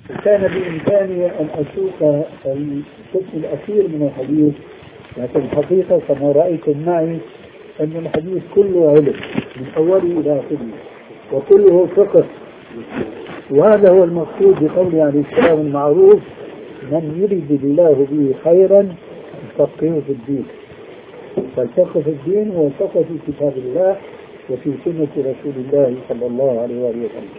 كان بإمكاني أن أسوق القسم الأخير من الحديث، لكن الحقيقة كما رأيتم معي أن الحديث كله علم من أوله إلى آخره وكله فقه، وهذا هو المقصود بقوله عليه السلام المعروف: من يريد الله به خيرا يفقهه في الدين. فالفقه في الدين هو الفقه في كتاب الله وفي سنة رسول الله صلى الله عليه وآله وسلم.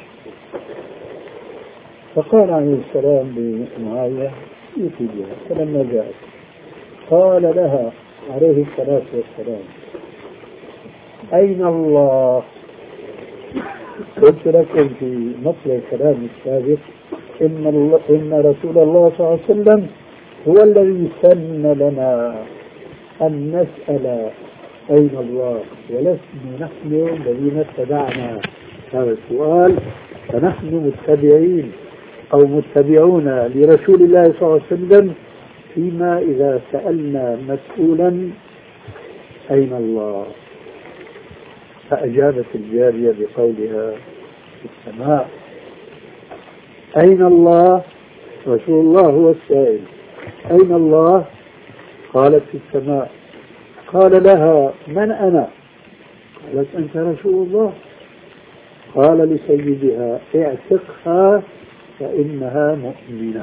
فقال عليه السلام لمعاوية: ائتي بها. فلما جاءت قال لها عليه الصلاة والسلام: أين الله؟ قلت لكم في مطلع الكلام السابق إن رسول الله صلى الله عليه وسلم هو الذي سن لنا أن نسأل أين الله، ولسنا نحن الذين اتبعنا هذا السؤال، فنحن متبعين أو متبعون لرسول الله صلى الله عليه وسلم فيما إذا سألنا مسؤولا أين الله. فأجابت الجارية بقولها: في السماء. أين الله؟ رسول الله هو السائل. أين الله؟ قالت: في السماء. قال لها: من أنا؟ قالت: أنت رسول الله. قال لسيدها: اعتقها فإنها مؤمنة.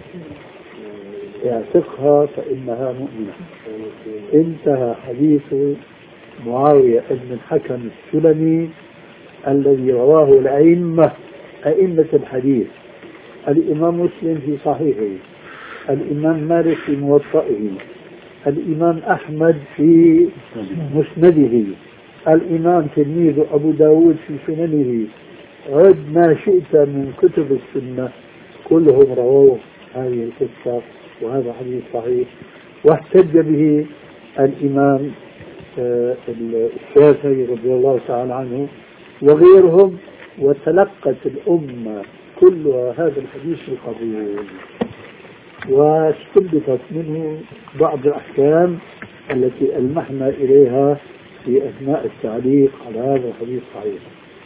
اعتقها فإنها مؤمنة. انتهى حديث معاوية بن الحكم السلمي الذي رواه أئمة الحديث: الإمام مسلم في صحيحه، الإمام مالك في موطئه، الإمام أحمد في مسنده، الإمام تلميذ أبو داود في سننه، عد ما شئت من كتب السنة كلهم رووا هذه القصة، وهذا حديث صحيح. واحتج به الإمام الشافعي رضي الله تعالى عنه وغيرهم، وتلقت الأمة كلها هذا الحديث القبول، واستنبطت منه بعض الأحكام التي ألمحنا إليها في أثناء التعليق على هذا الحديث الصحيح.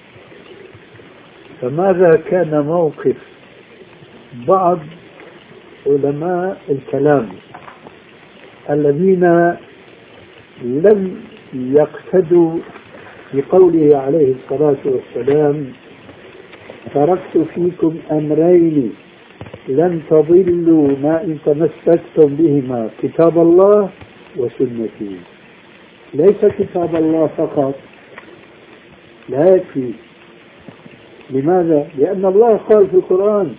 فماذا كان موقف بعض علماء الكلام الذين لم يقتدوا بقوله عليه الصلاة والسلام: تركت فيكم أمرين لن تضلوا ما إن تمسكتم بهما، كتاب الله وسنتي. ليس كتاب الله فقط، لا يكفي. لماذا؟ لأن الله قال في القرآن: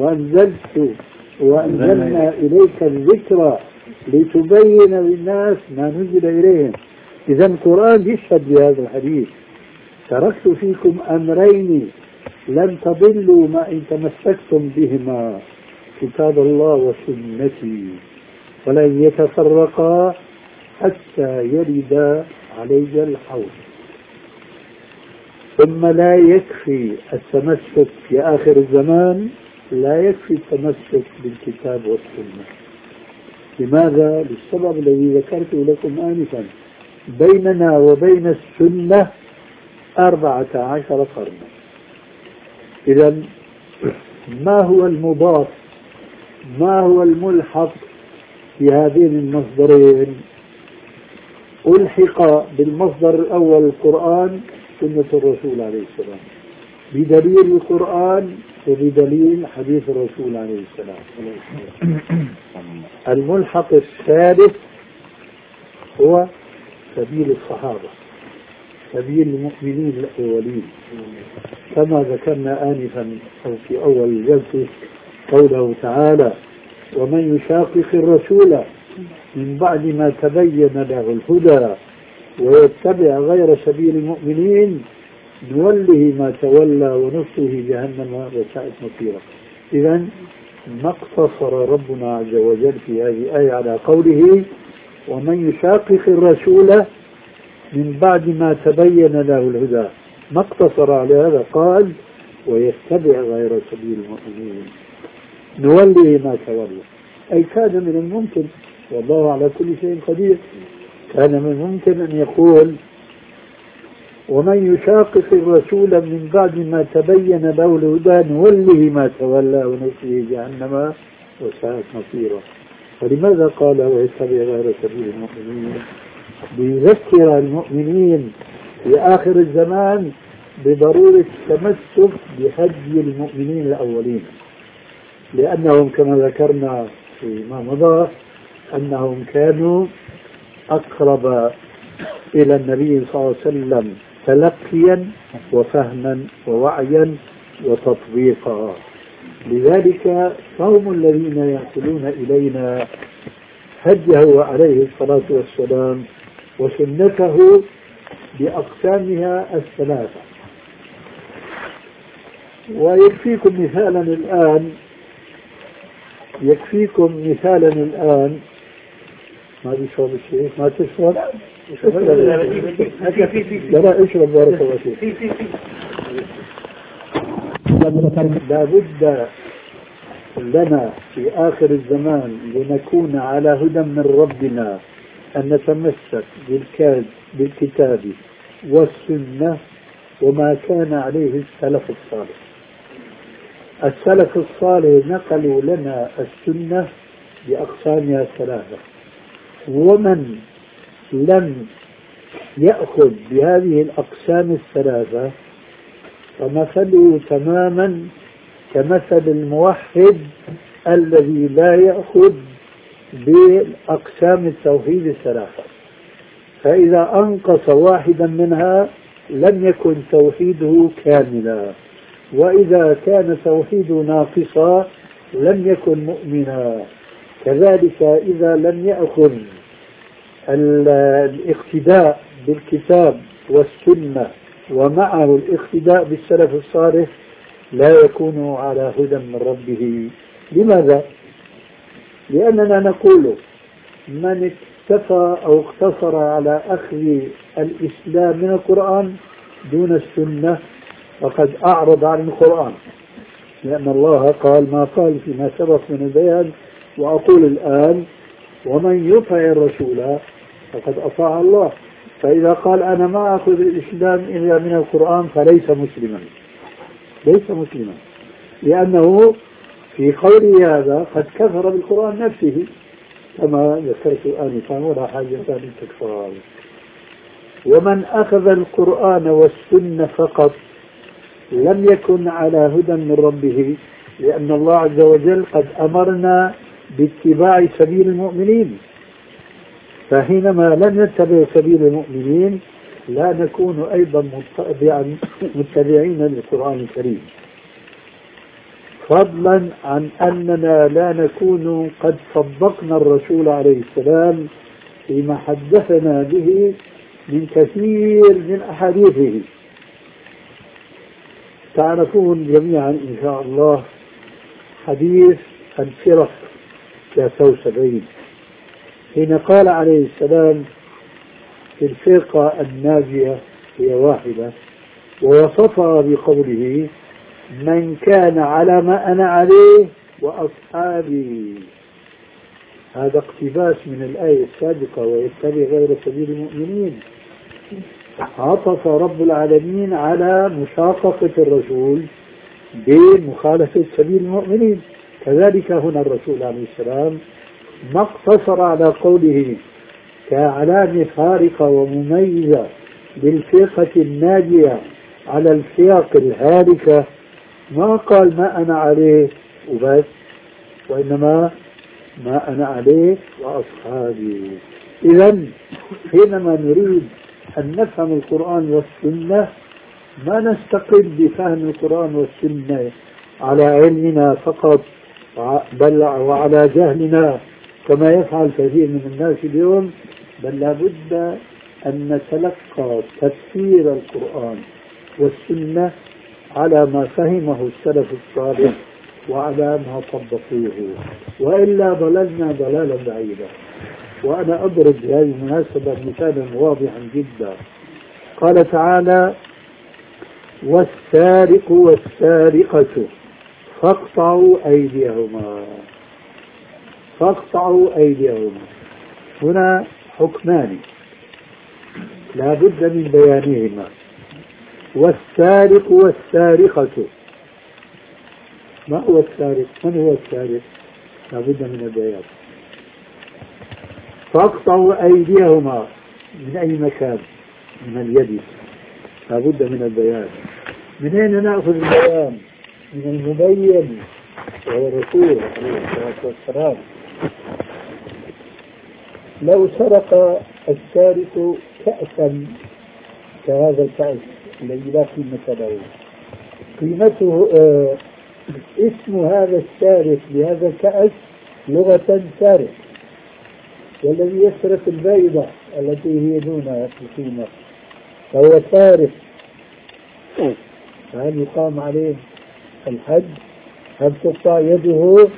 وأنزلنا إليك الذكر لتبين للناس ما نزل إليهم. إذا القرآن يشهد بهذا الحديث: تركت فيكم أمرين لن تضلوا ما إن تمسكتم بهما، كتاب الله وسنتي، ولن يتفرقا حتى يرد علي الحوض. ثم لا يكفي التمسك في آخر الزمان، لا يكفي التمسك بالكتاب والسنة. لماذا؟ للسبب الذي ذكرته لكم آنفا: بيننا وبين السنة 14 قرنا. إذا ما هو المضاف، ما هو الملحق في هذين المصدرين؟ ألحق بالمصدر الأول القرآن سنة الرسول عليه السلام، بدليل القرآن وبدليل حديث الرسول عليه السلام. الملحق الثالث هو سبيل الصحابة، سبيل المؤمنين الأولين، كما ذكرنا آنفا أو في أول الجلسة قوله تعالى: ومن يشاقق الرسول من بعد ما تبين له الهدى ويتبع غير سبيل المؤمنين نوله ما تولى ونصله جهنم وساءت مصيرا. إذا ما اقتصر ربنا عز وجل في هذه الآية على قوله: ومن يشاقق الرسول من بعد ما تبين له الهدى، ما اقتصر على هذا، قال: ويتبع غير سبيل المؤمنين نوله ما تولى. أي كان من الممكن، والله على كل شيء قدير، كان من الممكن أن يقول: ومن يشاقق الرسول من بعد ما تبين له الهدى نوله ما تولى ونصله جهنم وساءت مصيره. فلماذا قال ويتبع غير سبيل المؤمنين؟ ليذكر المؤمنين في آخر الزمان بضرورة التمسك بهدي المؤمنين الأولين، لأنهم كما ذكرنا فيما مضى أنهم كانوا أقرب إلى النبي صلى الله عليه وسلم تلقيا وفهما ووعيا وتطبيقا. لذلك فهم الذين ينقلون إلينا هديه عليه الصلاة والسلام وسنته بأقسامها الثلاثة. ويكفيكم مثالا الآن ما بيشرب الشيء ما تشرب لا اشرب بارك الله فيك. لا بد لنا في آخر الزمان لنكون على هدى من ربنا أن نتمسك بالكتاب والسنة وما كان عليه السلف الصالح. السلف الصالح نقلوا لنا السنة بأقسامها الثلاثة، ومن لم يأخذ بهذه الأقسام الثلاثة فمثله تماما كمثل الموحد الذي لا يأخذ بأقسام التوحيد الثلاثة، فإذا أنقص واحدا منها لم يكن توحيده كاملا، وإذا كان توحيده ناقصا لم يكن مؤمنا. كذلك إذا لم يأخذ الاقتداء بالكتاب والسنة ومعه الاقتداء بالسلف الصالح لا يكون على هدى من ربه. لماذا؟ لأننا نقول من اكتفى أو اقتصر على أخذ الإسلام من القرآن دون السنة فقد أعرض عن القرآن، لأن الله قال ما قال فيما سبق من البيان وأقول الآن ومن يطع الرسول فقد أطاع الله. فإذا قال أنا ما أخذ الإسلام إلا من القرآن فليس مسلما، ليس مسلما، لأنه في قوله هذا قد كفر بالقرآن نفسه كما ذكرت آنفا ولا حاجة للتكفار. ومن أخذ القرآن والسنة فقط لم يكن على هدى من ربه، لأن الله عز وجل قد أمرنا باتباع سبيل المؤمنين، فحينما لم نتبع سبيل المؤمنين لا نكون أيضا متبعين للقرآن الكريم، فضلا عن أننا لا نكون قد صدقنا الرسول عليه السلام فيما حدثنا به من كثير من أحاديثه. تعرفون جميعا إن شاء الله حديث الفرق 73 حين قال عليه السلام في الفرقة الناجية هي واحدة، ووصفها بقوله من كان على ما أنا عليه وأصحابي. هذا اقتباس من الآية السابقة ويتبع غير سبيل المؤمنين. عطف رب العالمين على مشاققة الرسول بمخالفة سبيل المؤمنين. كذلك هنا الرسول عليه السلام ما اقتصر على قوله كعلامة فارقة ومميزة للفرقة الناجية على الفرق الهالكة، ما قال ما أنا عليه وبس، وإنما ما أنا عليه وأصحابي. إذن حينما نريد أن نفهم القرآن والسنة ما نستقل بفهم القرآن والسنة على علمنا فقط بل وعلى جهلنا كما يفعل كثير من الناس اليوم، بل لابد أن نتلقى تفسير القرآن والسنة على ما فهمه السلف الصالح وعلى ما طبقوه، وإلا ضللنا ضلالا بعيدا. وأنا أضرب بهذه المناسبة مثالا واضحا جدا. قال تعالى والسارق والسارقة فاقطعوا أيديهما. فاقطعوا أيديهما هنا حكمان لا بد من بيانهما. والسارق والسارقة. ما هو السارق؟ من هو السارق؟ لابد من البيان. فاقطعوا أيديهما من أي مكان؟ من اليد، لابد من البيان. من أين نأخذ البيان؟ من المبين وهو الرسول عليه الصلاة والسلام. لو سرق السارق كأسا كهذا الكأس الذي لا قيمة له، قيمته اسم هذا السارق لهذا الكأس لغة سارق، والذي يسرق البيضة التي هي دون القيمة فهو سارق. هل يقام عليه الحد؟ هل تقطع يده؟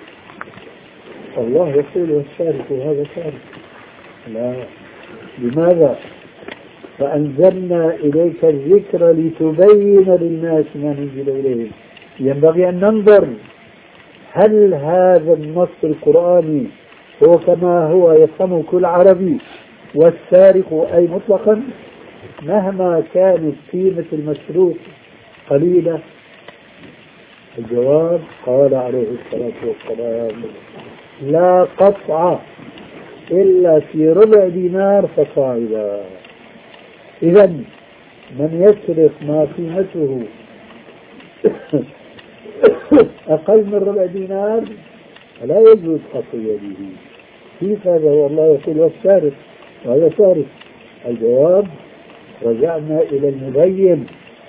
الله يقول والسارق هذا سارق. لا. لماذا؟ فأنزلنا إليك الذكر لتبين للناس ما نزل إليهم. ينبغي أن ننظر هل هذا النص القرآني هو كما هو يفهمه كل عربي، والسارق أي مطلقا مهما كانت قيمة المسروق قليلة. الجواب قال عليه الصلاة والسلام لا قطع إلا في ربع دينار فصاعدا. إذن من يسرق ما قيمته أقل من ربع دينار فلا يجوز قطع يده. كيف هذا؟ والله يقول والسارق وهذا سارق. الجواب رجعنا إلى المبين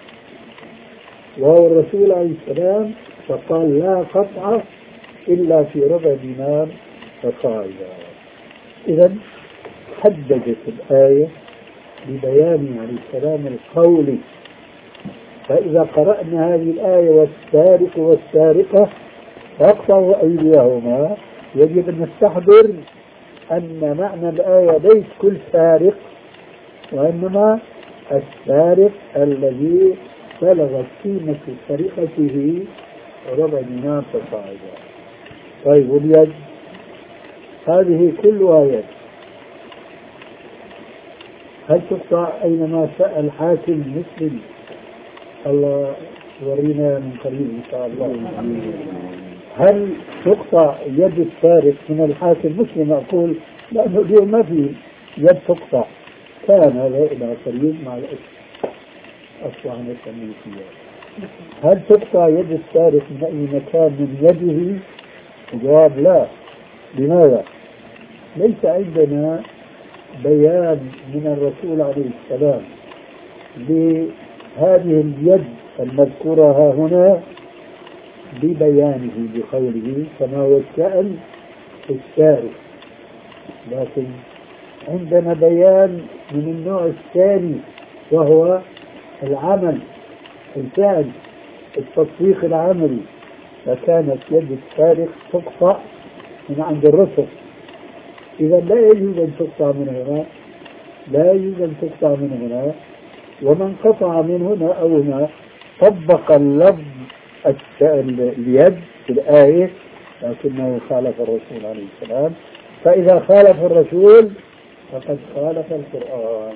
وهو الرسول عليه السلام، فقال لا قطع إلا في ربع دينار فصاعدا. إذن حددت الآية ببيان عليه السلام القولي. فإذا قرأنا هذه الآية والسارق والسارقة فاقطعوا أيديهما، يجب أن نستحضر أن معنى الآية ليس كل سارق، وإنما السارق الذي بلغت قيمة سرقته ربع دينار فصاعدا. طيب واليد؟ هذه كلها يد. هل تقطع أينما سأل حاكم مسلم؟ الله ورينا من قريب إن شاء الله. هل تقطع يد السارق من الحاكم مسلم؟ أقول لأنه اليوم ما في يد تقطع، كان هذا إلى قريب مع الأسف أصبح نسميه فيها. هل تقطع يد السارق من أي مكان من يده؟ الجواب لا. لماذا؟ ليس عندنا بيان من الرسول عليه السلام لهذه اليد المذكورة هنا ببيانه بقوله كما هو الشأن في السارق، لكن عندنا بيان من النوع الثاني وهو العمل، الفعل، التطبيق العملي. فكانت يد السارق تقطع من عند الرسل. إذا لا يجوز أن تقطع من هنا، لا يجوز أن تقطع من هنا. ومن قطع من هنا أو هنا طبق اللفظ اليد في الآية، لكنه خالف الرسول عليه السلام. فإذا خالف الرسول فقد خالف القرآن.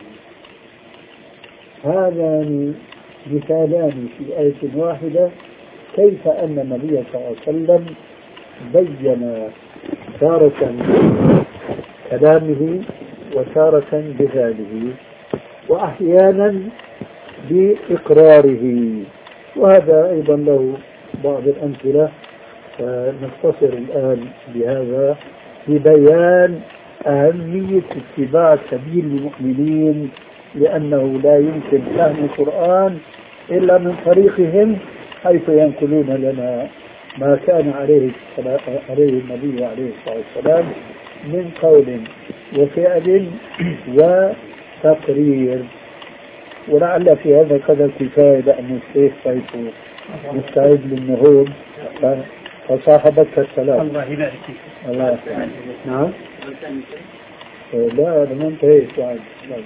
هذان مثالان في آية واحدة كيف أن النبي صلى الله عليه وسلم بين تارة كلامه وتارة بفعله وأحيانا بإقراره. وهذا أيضا له بعض الأمثلة، فنختصر الآن بهذا ببيان أهمية اتباع سبيل المؤمنين، لأنه لا يمكن فهم القرآن إلا من طريقهم، حيث ينقلون لنا ما كان عليه النبي عليه الصلاة والسلام من قول وفعل وتقرير. ولعل في هذا قدر كفاية، لأن الشيخ سيف مستعد للنهوض فصاحبك السلام. الله يبارك فيك. الله. نعم. لا أنا ما انتهيت بعد.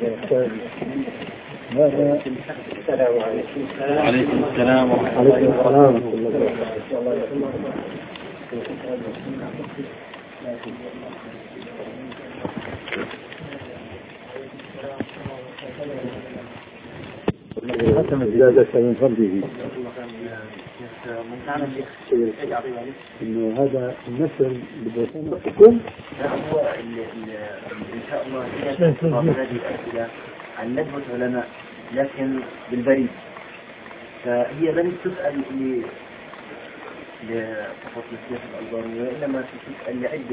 السلام عليكم. وعليكم السلام ورحمة الله وبركاته. زادك من فضله. إنه هذا النسل بدكم هو إن شاء الله هذه الأسئلة عن ندوة علماء لكن بالبريد، فهي لم تسأل فقط للشيخ الألباني وإنما تسأل لعدة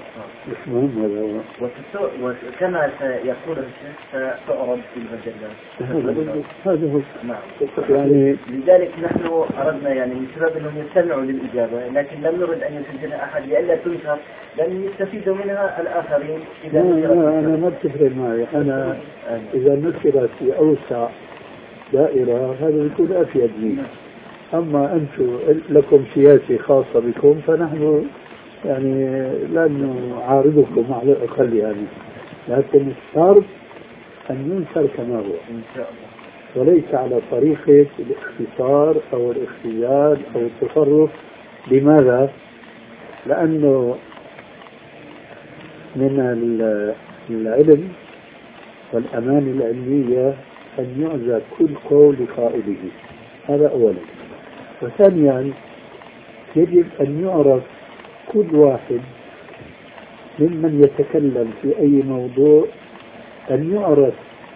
أشخاص، وكما سيقول الشيخ ستعرض في المجلات. هذا هو. نعم. يعني لذلك نحن أردنا يعني من سبب أنهم يستمعوا للإجابة، لكن لم نرد أن يسجلها أحد لئلا تنشر لأن يستفيد منها الآخرين. إذا أنا ما بتفرق معي، أنا إذا نشرت في أوسع دائرة هذا يكون أفيد لي. أما أنتم لكم سياسة خاصة بكم فنحن يعني لا نعارضكم على الأقل يعني، لكن الشرط أن ينشر كما هو إن شاء الله، وليس على طريقة الاختصار أو الاختيار أو التصرف. لماذا؟ لأنه من العلم والأمانة العلمية أن يعزى كل قول لقائله، هذا أولا. وثانيا يجب أن يعرف كل واحد ممن يتكلم في أي موضوع أن يعرف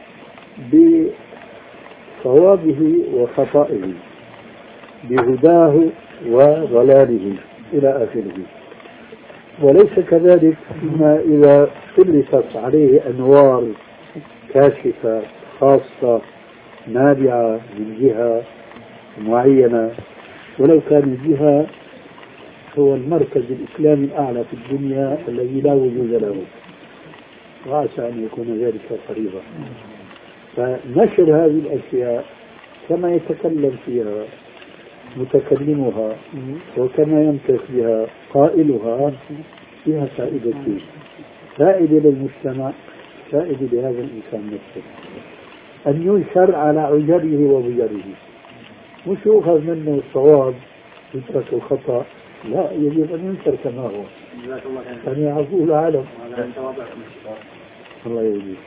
بصوابه وخطئه، بهداه وضلاله إلى آخره. وليس كذلك فيما إذا سلطت عليه أنوار كاشفة خاصة نابعة من جهة معينة، ولو كان الجهة هو المركز الإسلامي الأعلى في الدنيا الذي لا وجود له، وعسى أن يكون ذلك قريبا. فنشر هذه الأشياء كما يتكلم فيها متكلمها وكما ينطق بها قائلها فيها فائدتين: فائدة للمجتمع، فائدة لهذا الإنسان نفسه. أن ينشر على عجره وبجره، مش يؤخذ منه الصواب يترك الخطأ، لا، يجب أن ينشر كما هو. أن يعفو العالم. الله يهديك.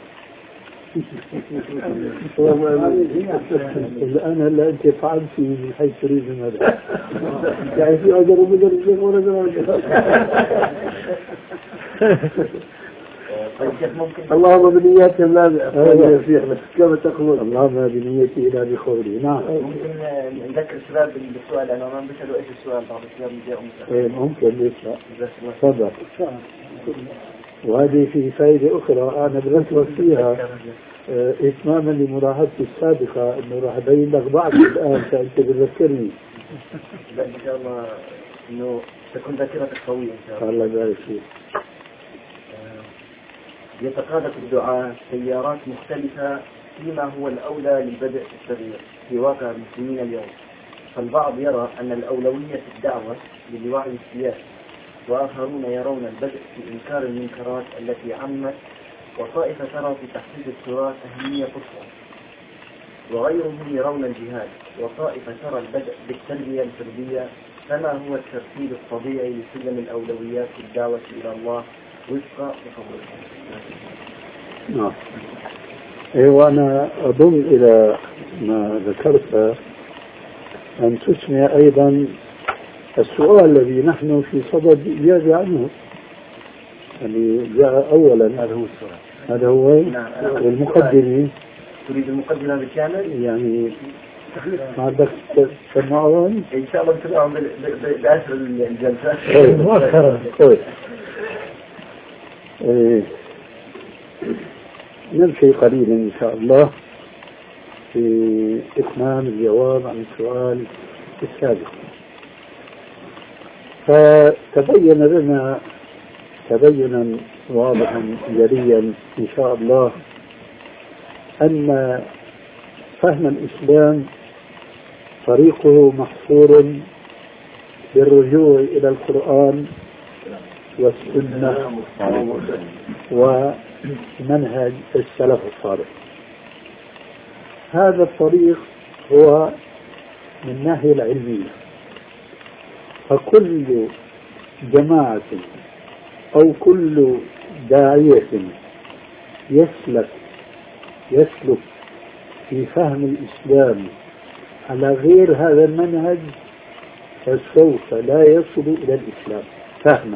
الآن هلا أنت فعلت من حيث تريد من هذا، يعني في أجر وبدر ولا اللهم بنياتهم لا كما تقول، اللهم بنيتي لا بقولي. نعم. ممكن نذكر الشباب بالسؤال، أنا ما بسألوا إيش السؤال بعض الشباب جاءوا. ممكن ليش لا. تفضل. وهذه في فائدة أخرى أنا بركز فيها إتماما لملاحظتي السابقة أنه راح أبين لك بعض الآن فأنت بتذكرني. لا إن شاء الله إنه تكون ذاكرتك قوية إن شاء الله. الله يبارك فيك. يتقاذف الدعاء تيارات مختلفة فيما هو الأولى للبدء في التغيير في واقع المسلمين اليوم، فالبعض يرى أن الأولوية في الدعوة للوعي السياسي، وآخرون يرون البدء في إنكار المنكرات التي عمت، وطائفة ترى في تحفيظ التراث أهمية قصوى، وغيرهم يرون الجهاد، وطائفة ترى البدء بالتربية الفردية. فما هو الترتيب الطبيعي لسلم الأولويات في الدعوة إلى الله وفق تصوركم؟ نعم. وأنا أضم إلى ما ذكرت أن تسمع أيضا السؤال الذي نحن في صدد الإجابة عنه، يعني جاء أولا. هذا هو السؤال، هذا هو. المقدمة. تريد المقدمة بالكامل؟ يعني ما عندك تسمعون؟ إن شاء الله بتسمعهم بآخر الجلسة. مؤخرا. نمشي قليلا إن شاء الله في إتمام الجواب عن السؤال السابق. فتبين لنا تبينا واضحا جليا إن شاء الله أن فهم الإسلام طريقه محصور بالرجوع إلى القرآن والسنة ومنهج السلف الصالح. هذا الطريق هو من الناحية العلمية، فكل جماعة أو كل داعية يسلك في فهم الإسلام على غير هذا المنهج فسوف لا يصل إلى الإسلام فهما.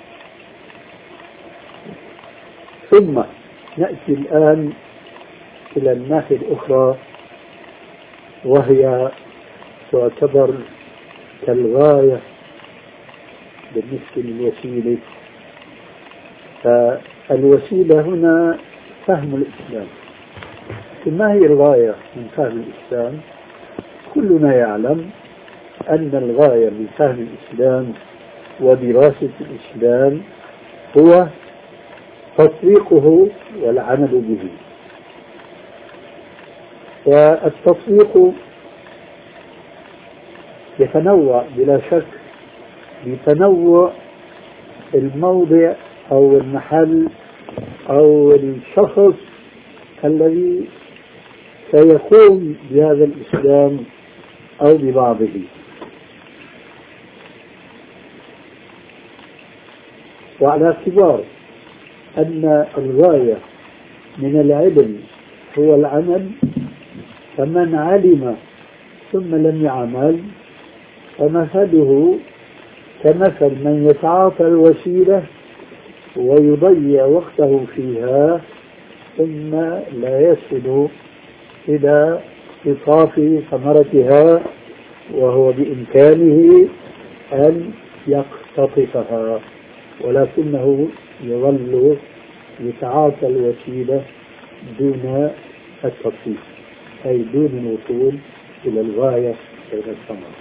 ثم نأتي الآن إلى الناحية الأخرى، وهي تعتبر كالغاية بالنسبة للوسيلة. فالوسيلة هنا فهم الإسلام. ما هي الغاية من فهم الإسلام؟ كلنا يعلم أن الغاية من فهم الإسلام ودراسة الإسلام هو تطبيقه والعمل به. والتطبيق يتنوع بلا شك بتنوع الموضع أو المحل أو الشخص الذي سيقوم بهذا الإسلام أو ببعضه. وعلى اعتبار أن الغاية من العلم هو العمل، فمن علم ثم لم يعمل فمثله كمثل من يتعاطى الوسيلة ويضيع وقته فيها ثم لا يصل إلى إضافة ثمرتها، وهو بإمكانه أن يقتطفها، ولكنه يظل يتعاطى الوسيلة دون التطبيق، أي دون الوصول إلى الغاية بين الثمرة.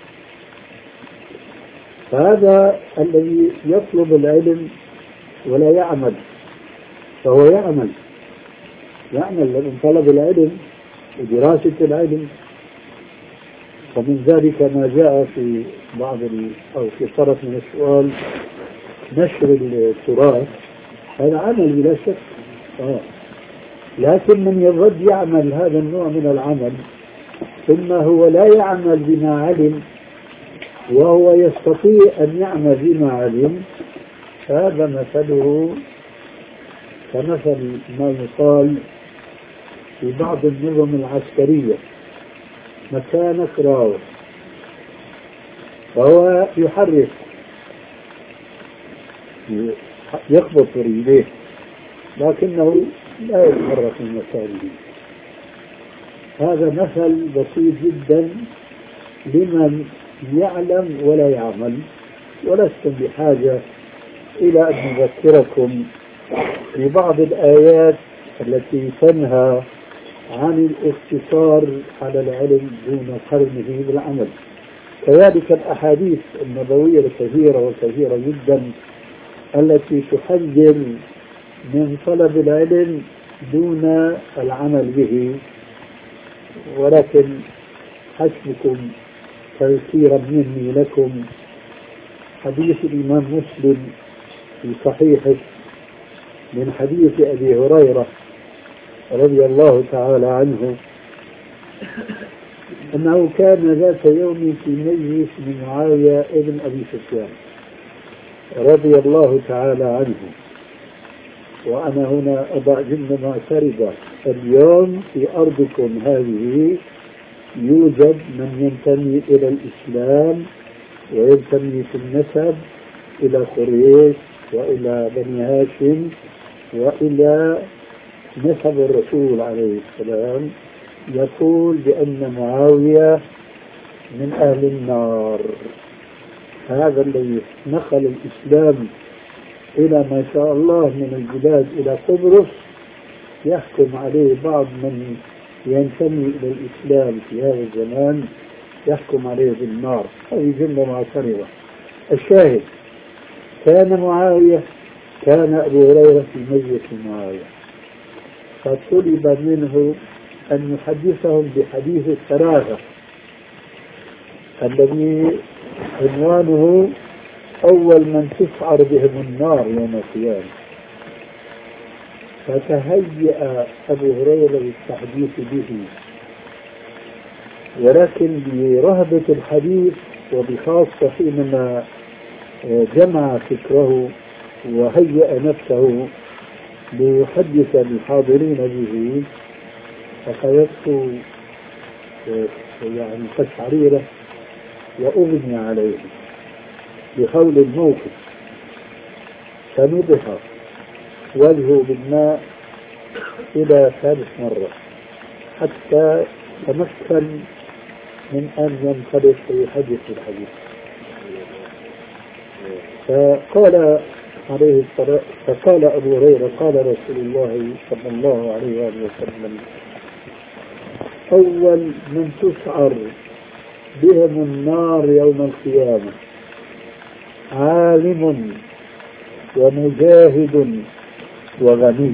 فهذا الذي يطلب العلم ولا يعمل، فهو يعمل من طلب العلم ودراسة العلم. ومن ذلك ما جاء في بعض أو في طرف من السؤال نشر التراث، هذا عمل بلا شك. لكن من يظل يعمل هذا النوع من العمل ثم هو لا يعمل بما علم وهو يستطيع أن يعمل بما علم، هذا مثله كمثل ما يقال في بعض النظم العسكرية مكانك راوح، فهو يحرك يخبط رجليه لكنه لا يتحرك من مكانه. هذا مثل بسيط جدا لمن يعلم ولا يعمل. ولستم بحاجة إلى أن نذكركم ببعض الآيات التي تنهى عن الاقتصار على العلم دون قرنه بالعمل. كذلك الأحاديث النبوية الكثيرة وكثيرة جدا التي تحذر من طلب العلم دون العمل به. ولكن حسبكم تذكيرا مني لكم حديث الإمام مسلم في صحيحه من حديث أبي هريرة رضي الله تعالى عنه أنه كان ذات يوم في مجلس من معاوية ابن أبي سفيان رضي الله تعالى عنه. وأنا هنا أضع جملة معترضة: اليوم في أرضكم هذه يوجد من ينتمي إلى الإسلام وينتمي في النسب إلى قريش وإلى بني هاشم وإلى نسب الرسول عليه السلام، يقول بأن معاوية من أهل النار. هذا الذي نقل الإسلام إلى ما شاء الله من البلاد إلى قبرص يحكم عليه بعض من ينتمي إلى الإسلام في هذا الزمان، يحكم عليه بالنار. هذه جملة معترضة. الشاهد: كان معاوية كان أبو هريرة في مجلس معاوية، فطلب منه أن يحدثهم بحديث الثلاثة الذي عنوانه أول من تسعر بهم النار يوم القيامة. فتهيأ أبو هريرة للتحديث به، ولكن برهبة الحديث وبخاصة حينما جمع فكره وهيأ نفسه ليحدث الحاضرين به، فقذفت يعني قشعريرة وأغمي عليه بحول الموقف، فنضح وجهه بالماء إلى 3 مرات حتى تمكن من أن ينطلق ويحدث الحديث. فقال أبو هريرة قال رسول الله صلى الله عليه وآله وسلم: أول من تسعر بهم النار يوم القيامة عالم ومجاهد وغني.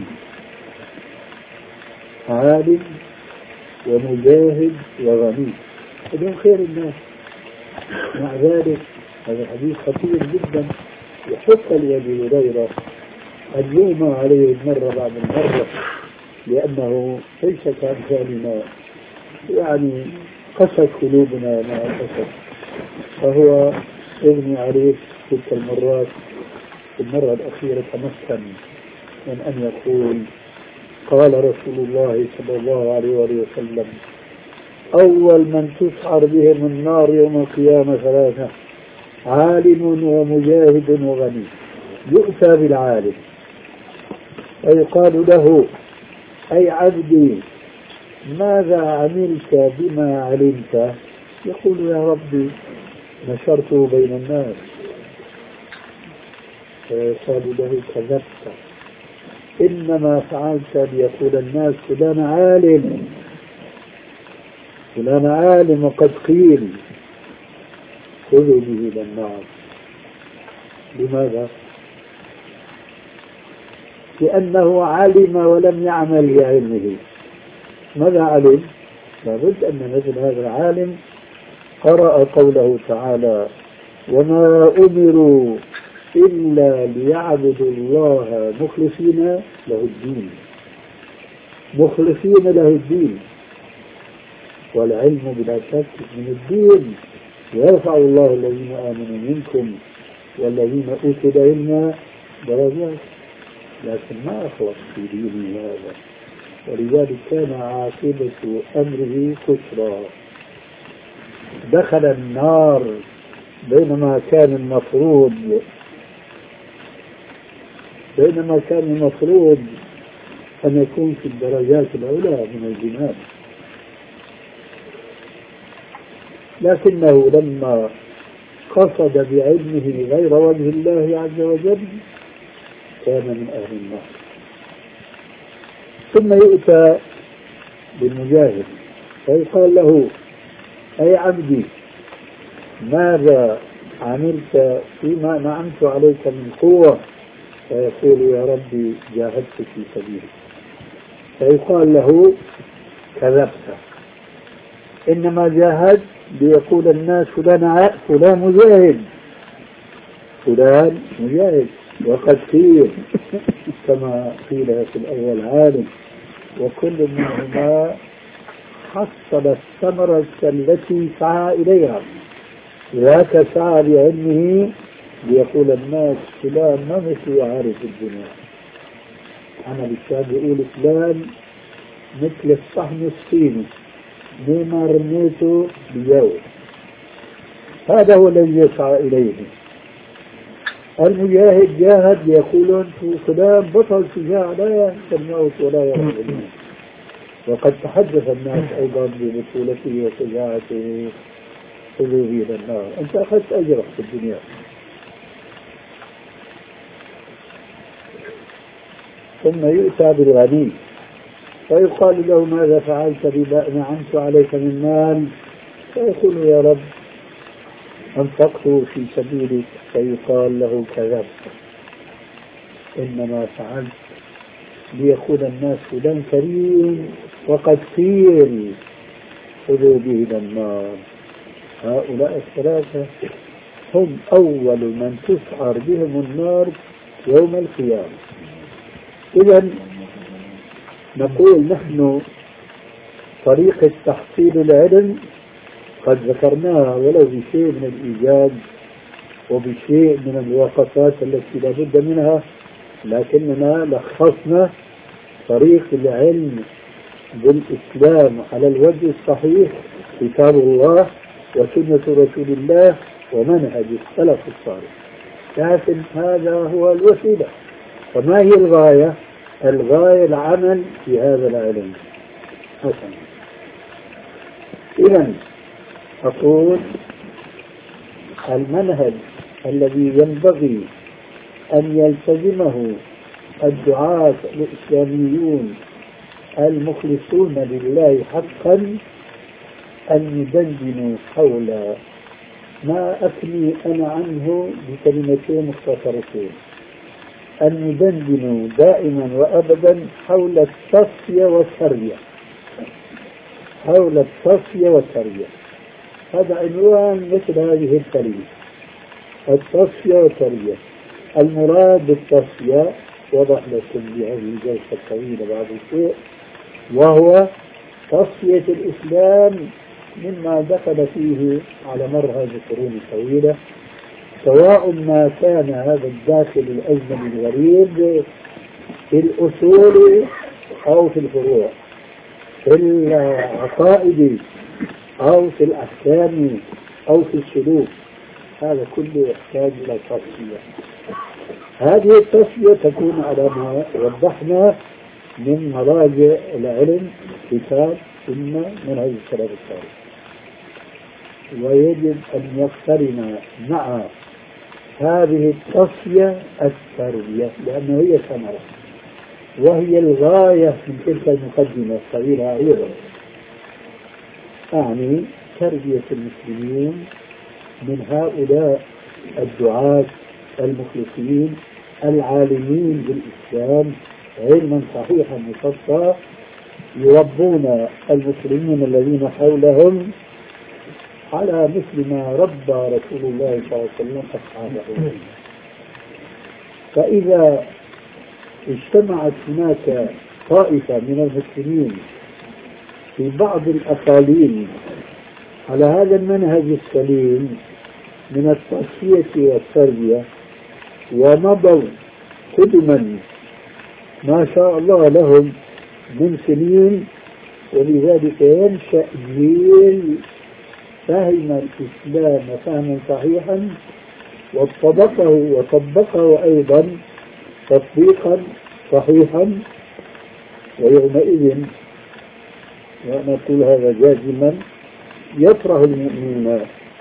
عالم ومجاهد وغني، هذول خير الناس. مع ذلك هذا الحديث خطير جدا، يحق لأبي هريرة أن يؤمى عليه المرة بعد المرة، لأنه ليس كأمثالنا يعني قست قلوبنا مع الأسف. فهو يغني عليه تلك المرات. في المرة الأخيرة تمكن من أن يقول: قال رسول الله صلى الله عليه وسلم: أول من تسعر بهم النار يوم القيامة 3: عالم ومجاهد وغني. يؤتى بالعالم فيقال له: أي عبدي ماذا عملت بما علمت؟ يقول: يا ربي نشرته بين الناس. فيقال له: كذبت، إنما فعلت ليقول الناس فلان عالم، فلان عالم وقد قيل خذوا به إلى النار. لماذا؟ لأنه علم ولم يعمل بعلمه. ماذا علم؟ لابد أن مثل هذا العالم قرأ قوله تعالى: وما أمروا إلا ليعبدوا الله مخلصين له الدين. مخلصين له الدين، والعلم بلا شك من الدين. يرفع الله الذين آمنوا منكم والذين أوتوا العلم درجات، لكن ما أخلص في دينه هذا، ولذلك كان عاقبة أمره خسرا. دخل النار بينما كان المفروض أن يكون في الدرجات الأولى من الجنان، لكنه لما قصد بعلمه غير وجه الله عز وجل كان من أهل النار. ثم يؤتى بالمجاهد فيقال له: أي عبدي ماذا عملت فيما نعمت عليك من قوة؟ فيقول: يا ربي جاهدت في سبيلك. فيقال له: كذبت، إنما جاهدت ليقول الناس فلان مجاهد وقد قيل كما قيل في الأول عالم. وكل منهما حصل الثمرة التي سعى إليها، ذاك سعى بعلمه ليقول الناس فلان ما مثل عارف الدنيا. أنا بالشاب يقول فلان مثل الصحن الصيني بما رميته بيوم. هذا هو الذي يسعى إليه. المجاهد جاهد يقولون فلان بطل شجاع لا ينسى الموت ولا يرغب الموت، وقد تحدث الناس أيضا ببطولته وشجاعته خذوه إلى النار. أنت أخذت أجرك في الدنيا. ثم يؤتى بالغني فيقال له: ماذا فعلت بما أنعمت عليك من مال؟ فيقول: يا رب أنفقته في سبيلك. فيقال له: كذبت، إنما فعلت ليقول الناس فلان كريم وقد قيل خذوا به إلى النار. هؤلاء الثلاثة هم أول من تسعر بهم النار يوم القيامة. إذا نقول نحن طريقة تحصيل العلم قد ذكرناها ولو بشيء من الإيجاز وبشيء من الوقفات التي لا بد منها، لكننا لخصنا طريق العلم بالإسلام على الوجه الصحيح كتاب الله وسنة رسول الله ومنهج السلف الصالح، لكن هذا هو الوسيلة. فما هي الغاية؟ الغاية العمل في هذا العلم. حسنا، إذن أقول المنهج الذي ينبغي أن يلتزمه الدعاة الإسلاميون المخلصون لله حقا أن يدندنوا حول ما أثني أنا عنه بكلمتين مختصرتين، أن يدندنوا دائما وأبدا حول التصفية والتربية، حول التصفية والتربية. هذا عنوان مثل هذه الكلمة، التصفية والتربية. المراد بالتصفية وضح لكم بهذه الجلسة الطويلة بعض الشيء، وهو تصفية الإسلام مما دخل فيه على مر هذه القرون الطويلة، سواء ما كان هذا الداخل الأجنبي الغريب في الأصول أو في الفروع، في العقائد أو في الأحكام أو في السلوك. هذا كله يحتاج إلى تصفية. هذه التصفية تكون على ما وضحنا من مراجع العلم، كتاب سنة منهج السلف الصالح، ويجب أن يقترن مع هذه التصفية التربية، لأنه هي ثمرة وهي الغاية من تلك المقدمة الطويلة أيضا. أعني تربية المسلمين من هؤلاء الدعاة المخلصين العالمين بالإسلام علما صحيحا مفصلا، يربون المسلمين الذين حولهم على مثل ما ربى رسول الله صلى الله عليه وسلم أصحابه. فإذا اجتمعت هناك طائفة من المسلمين في بعض الأقاليم على هذا المنهج السليم من التصفية والتربية، ومضوا قدما ما شاء الله لهم من سنين، ولذلك ينشأ جيل فهم الإسلام فهما صحيحا وطبقه أيضا تطبيقا صحيحا. ويومئذ، وأنا أقول هذا جازما، يفرح المؤمنون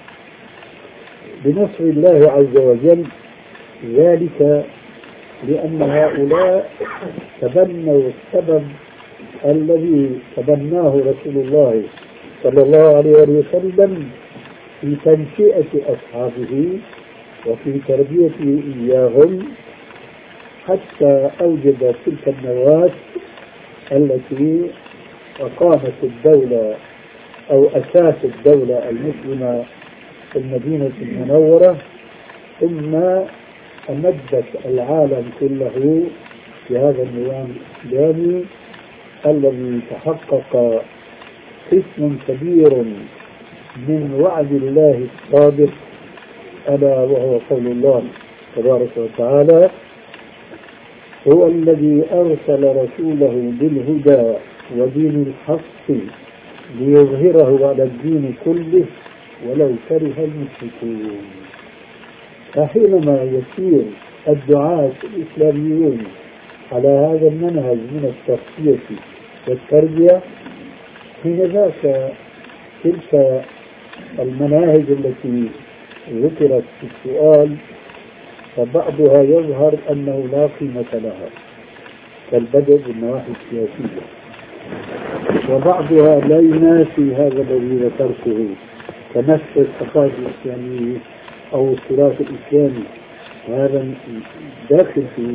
بنصر الله عز وجل، ذلك لأن هؤلاء تبنوا السبب الذي تبناه رسول الله صلى الله عليه وسلم في تنشئة أصحابه وفي تربيته إياهم، حتى أوجد تلك النواة التي أقامت الدولة أو أساس الدولة المسلمة في المدينة المنورة، ثم أمدت العالم كله في هذا النظام الإسلامي الذي تحقق قسم كبير من وعد الله الصادق، ألا وهو قول الله تبارك وتعالى: هو الذي أرسل رسوله بالهدى ودين الحق ليظهره على الدين كله ولو كره المشركون. فحينما يسير الدعاة الإسلاميون على هذا المنهج من التصفية والتربية، حين ذاك تلك المناهج التي ذكرت في السؤال فبعضها يظهر أنه لا قيمة لها كالبدء بالنواحي السياسية، وبعضها لا يناسي هذا الذي ذكرته كنفس الثقافة الإسلامية أو التراث الإسلامي، وهذا داخل فيه.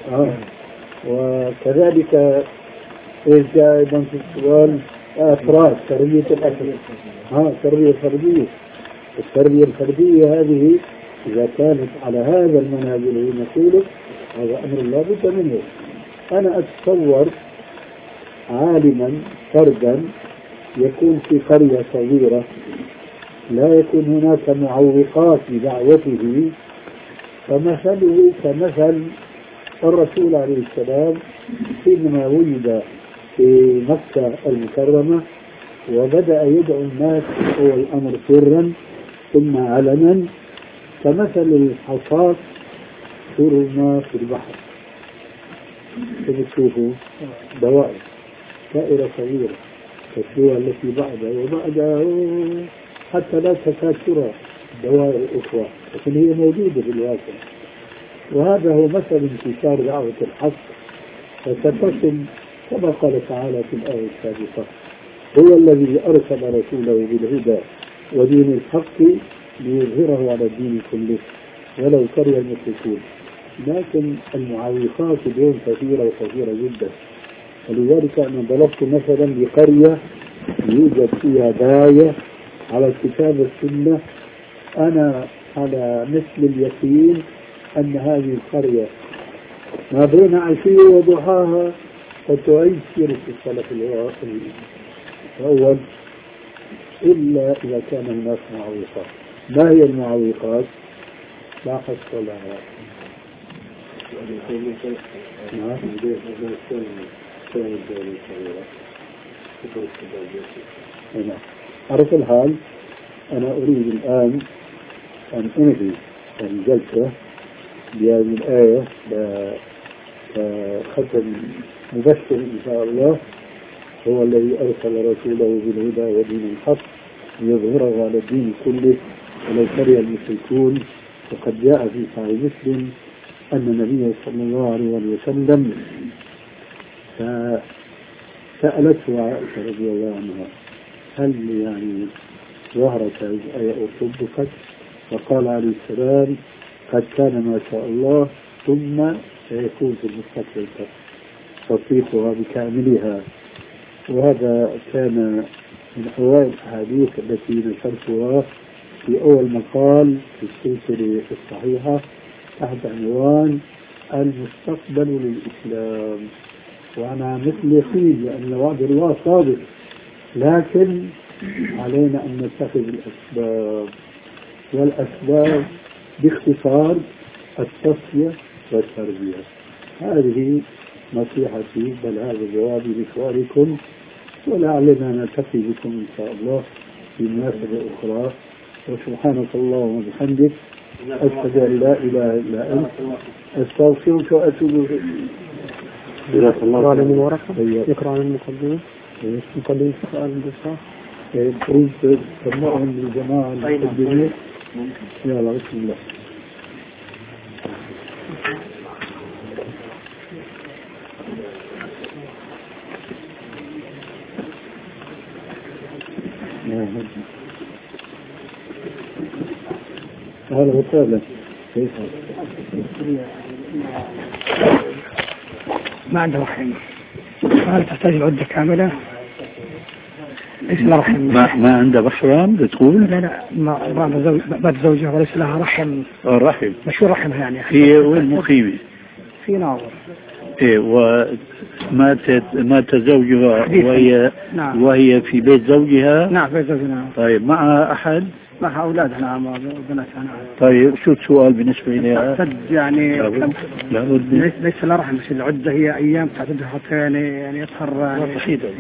وكذلك جاء أيضا في السؤال أفراد تربية الأفراد، التربية الفردية. التربية الفردية هذه إذا كانت على هذا المنهج الذي نقوله هذا أمر لا بد منه. أنا أتصور عالما فردا يكون في قرية صغيرة لا يكون هناك معوقات لدعوته، فمثله كمثل الرسول عليه السلام حينما ولد في مكة المكرمة، وبدأ يدعو الناس أول الأمر سرا ثم علنا، كمثل الحصاة ترمى في البحر. بتشوفوا دوائر، دائرة صغيرة كالدول التي بعدها وبعدها حتى لا تكاد ترى دوائر أخرى، لكن هي موجودة في الواقع. وهذا هو مثل انتشار دعوة الحق، فستصل كما قال تعالى في الآية السابقة: هو الذي أرسل رسوله بالهدى ودين الحق ليظهره على الدين كله ولو كره المشركون. لكن المعوقات اليوم كثيرة وكثيرة جدا، ولذلك أنا ضربت مثلا بقرية يوجد فيها داعية على الكتاب والسنة، أنا على مثل اليقين أن هذه القرية ما بين عشية وضحاها وتعيد سيرة السلف الأول، إلا إذا كان هناك معوقات. ما هي المعوقات؟ لا حصر لها. على كل حال أنا أريد الآن أن أنهي الجلسة بهذه الآية ختم مبشر إن شاء الله: هو الذي أرسل رسوله بالهدى ودين الحق ليظهره على الدين كله ولو كره المشركون. وقد جاء في صحيح مسلم أن النبي صلى الله عليه وسلم سألته عائشة رضي الله عنها: هل يعني ظهرت هذه الآية أو صدقت؟ فقال عليه السلام: قد كان ما شاء الله ثم سيكون في المستقبل تصديقها بكاملها. وهذا كان من أوائل الأحاديث التي نشرتها في أول مقال في السلسلة الصحيحة تحت عنوان المستقبل للإسلام. وأنا مثل يقين لأن وعد الله صادق، لكن علينا أن نتخذ الأسباب، والأسباب باختصار التصفية والتربية. هذه نصيحتي، بل هذا جوابي لسؤالكم، ولعلنا نلتقي بكم إن شاء الله في مناسبة أخرى. وسبحانك اللهم وبحمدك، أشهد أن لا إله إلا أنت، أستغفرك وأتوب إليك. جزاك الله خيرا. من ورقة يقرأ عن المقدمة، مقدمة سؤال الدكتور. أريد تسمعهم للجماعة المقدمين. يلا بسم الله. هلا وسهلا. كيف ما عنده رحم؟ هل تحتاج العدة كاملة؟ ليس لها رحم. ما عنده رحم بتقول؟ لا بعد زوجها وليس لها رحم. رحم مشو رحمها يعني؟ هي وين مقيمة؟ في ناظر. ايه، ومات زوجها نعم. وهي في بيت زوجها؟ نعم في بيت زوجها. طيب معها أحد؟ معها أولادها نعم وبناتها. نعم. طيب شو السؤال بالنسبة لها؟ يعني لابد ليس لا رحم، بس العدة هي أيام تعتدها يعني يظهر وحيدة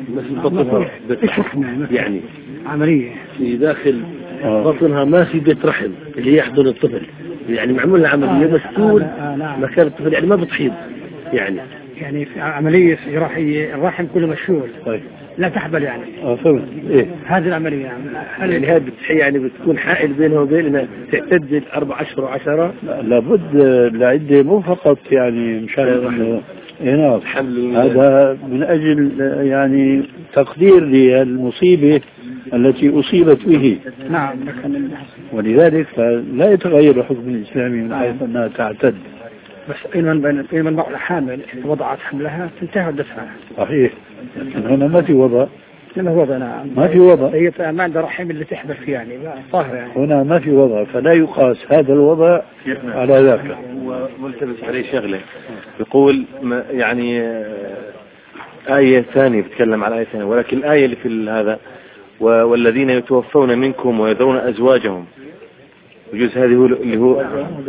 يعني عملية في داخل بطنها، ما في بيت رحم اللي يحضن الطفل، يعني معمول لها عملية بس طول مكان الطفل، يعني ما بتحيض يعني في عملية جراحية، الرحم كله مشلول. طيب لا تحبل يعني. فهمت. إيه هذه العملية يعني هذه بتحيي يعني بتكون حائل بينها وبين انها تعتد 4 أشهر و10. لابد العدة مو فقط يعني مشان الرحم. نعم. هذا من أجل يعني تقدير للمصيبة التي أصيبت به. نعم. ولذلك لا يتغير الحكم الإسلامي من حيث أنها تعتد، بس بين بعض الحامل وضعت حملها تنتهي عدتها. صحيح، لكن هنا ما في وضع. ما وضع. نعم. ما في وضع. هي ما عندها رحم اللي تحمل فيه يعني طاهر يعني. هنا ما في وضع، فلا يقاس هذا الوضع على ذاك. وملتبس عليه شغلة يقول يعني آية ثانية بتكلم على آية ثانية، ولكن الآية اللي في هذا والذين يتوفون منكم ويذرون أزواجهم يجوز هذه اللي هو